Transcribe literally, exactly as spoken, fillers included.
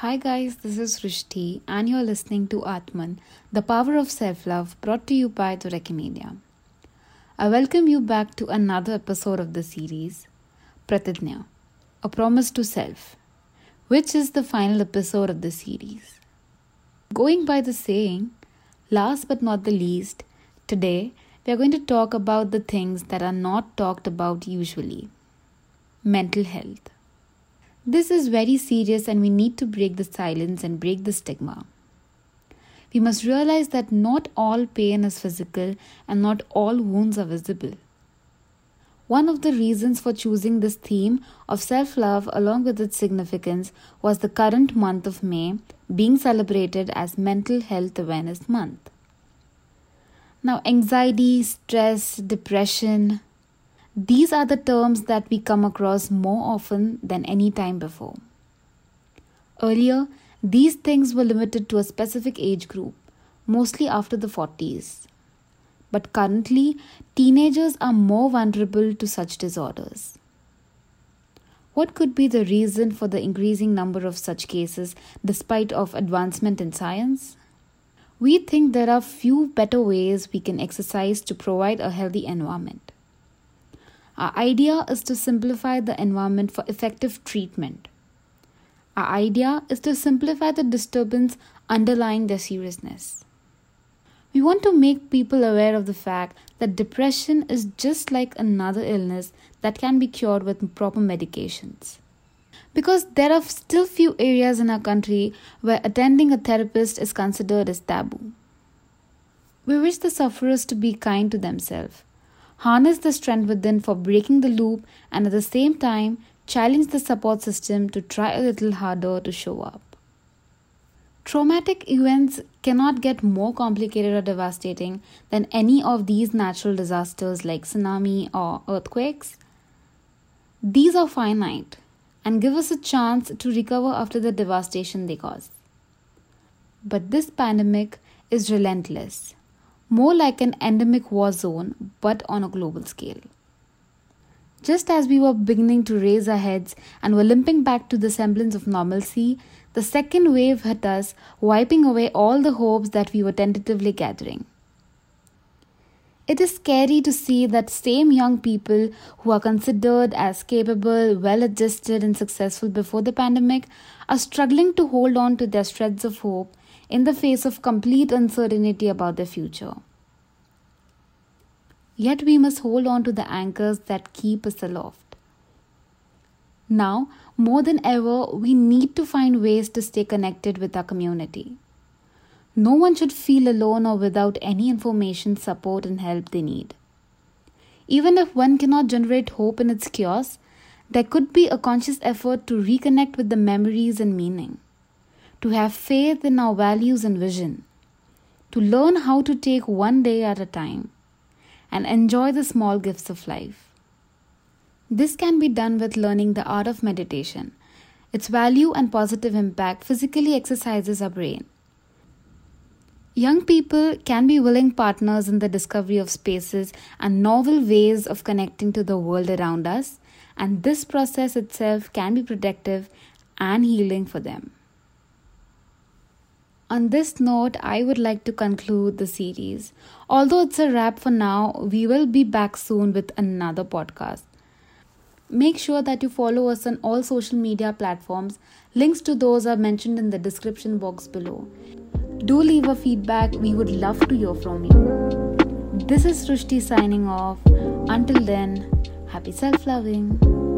Hi guys, this is Srishti and you're listening to Atman, the power of self-love, brought to you by the Wikimedia. I welcome you back to another episode of the series, Pratidnya, a promise to self, which is the final episode of the series. Going by the saying, last but not the least, today we are going to talk about the things that are not talked about usually. Mental health. This is very serious and we need to break the silence and break the stigma. We must realize that not all pain is physical and not all wounds are visible. One of the reasons for choosing this theme of self-love along with its significance was the current month of May being celebrated as Mental Health Awareness Month. Now, anxiety, stress, depression, these are the terms that we come across more often than any time before. Earlier, these things were limited to a specific age group, mostly after the forties. But currently, teenagers are more vulnerable to such disorders. What could be the reason for the increasing number of such cases despite of advancement in science? We think there are few better ways we can exercise to provide a healthy environment. Our idea is to simplify the environment for effective treatment. Our idea is to simplify the disturbance underlying their seriousness. We want to make people aware of the fact that depression is just like another illness that can be cured with proper medications. Because there are still few areas in our country where attending a therapist is considered as taboo. We wish the sufferers to be kind to themselves. Harness the strength within for breaking the loop and at the same time challenge the support system to try a little harder to show up. Traumatic events cannot get more complicated or devastating than any of these natural disasters like tsunami or earthquakes. These are finite and give us a chance to recover after the devastation they cause. But this pandemic is relentless. More like an endemic war zone, but on a global scale. Just as we were beginning to raise our heads and were limping back to the semblance of normalcy, the second wave hit us, wiping away all the hopes that we were tentatively gathering. It is scary to see that same young people who are considered as capable, well-adjusted and successful before the pandemic are struggling to hold on to their shreds of hope in the face of complete uncertainty about their future. Yet we must hold on to the anchors that keep us aloft. Now, more than ever, we need to find ways to stay connected with our community. No one should feel alone or without any information, support and help they need. Even if one cannot generate hope in its chaos, there could be a conscious effort to reconnect with the memories and meaning. To have faith in our values and vision, to learn how to take one day at a time, and enjoy the small gifts of life. This can be done with learning the art of meditation. Its value and positive impact physically exercises our brain. Young people can be willing partners in the discovery of spaces and novel ways of connecting to the world around us, and this process itself can be productive and healing for them. On this note, I would like to conclude the series. Although it's a wrap for now, we will be back soon with another podcast. Make sure that you follow us on all social media platforms. Links to those are mentioned in the description box below. Do leave a feedback. We would love to hear from you. This is Srishti signing off. Until then, happy self-loving.